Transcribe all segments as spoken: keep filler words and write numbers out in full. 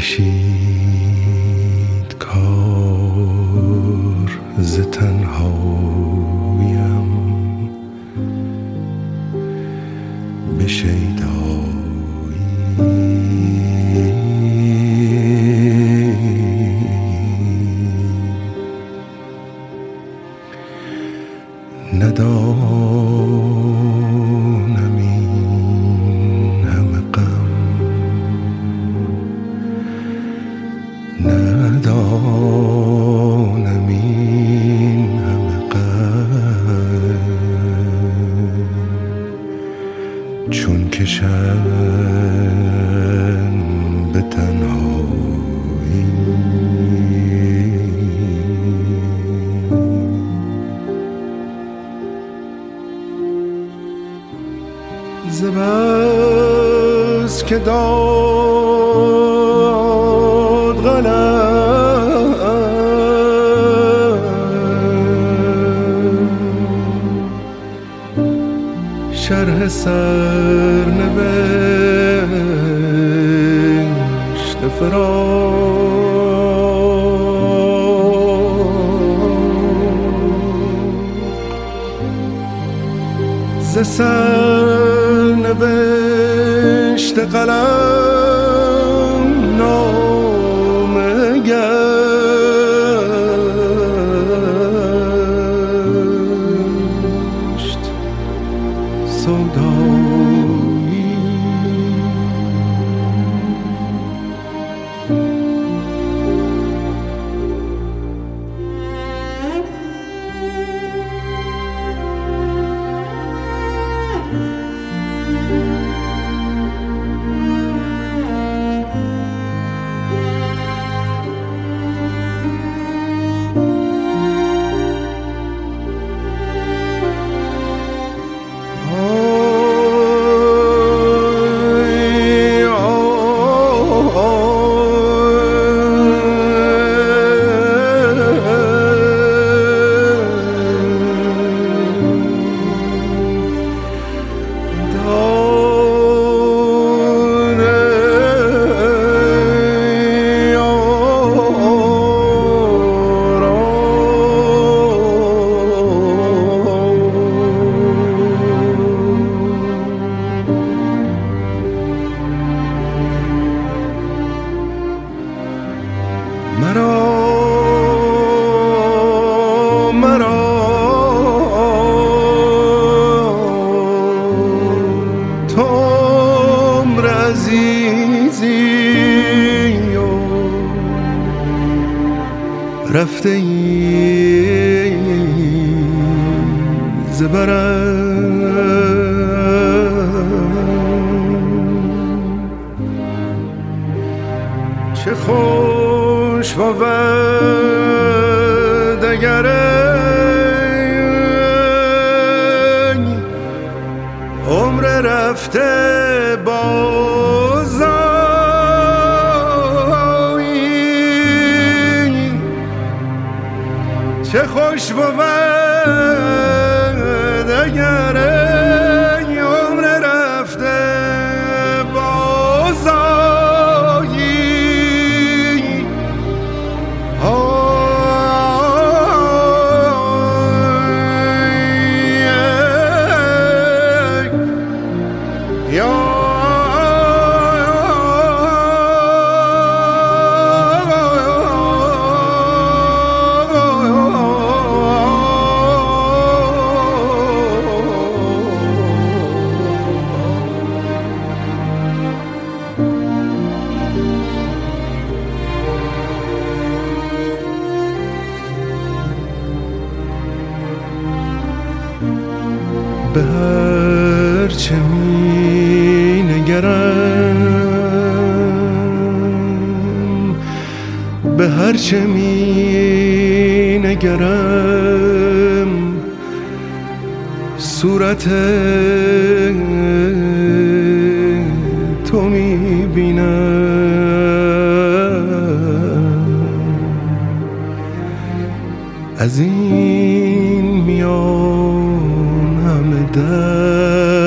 کشید کار ز تنهاییم به شیدایی ندانم این همه غم ندانم این همه غم چون کشم به تنهایی ز بس که داد قلم شرح سرنوشت فراق ز سرنوشت قلم نامه گشت سودایی مرا مرا تو عمر عزیزی و رفته ای ز برم چه خوش بود اگر عمر رفته بازآیی چه خوش بود اگر عمر رفته بازآیی به هر چه می نگرم به هر چه می نگرم صورت تو می بینم از این میان همه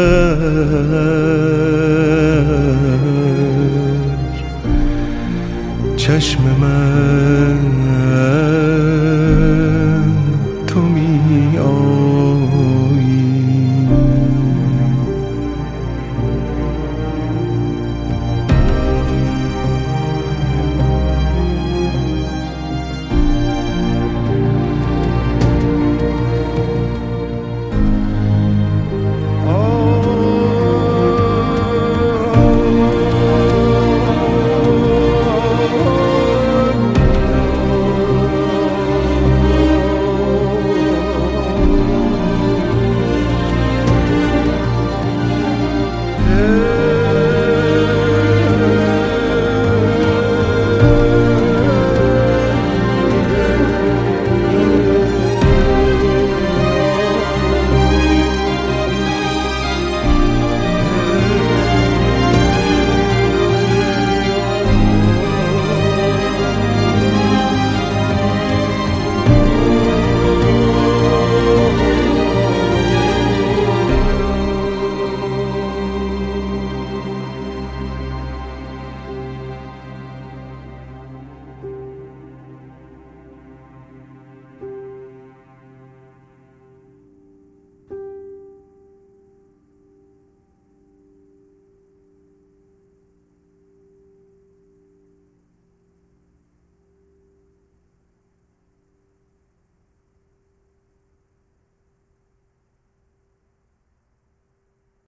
در چشم من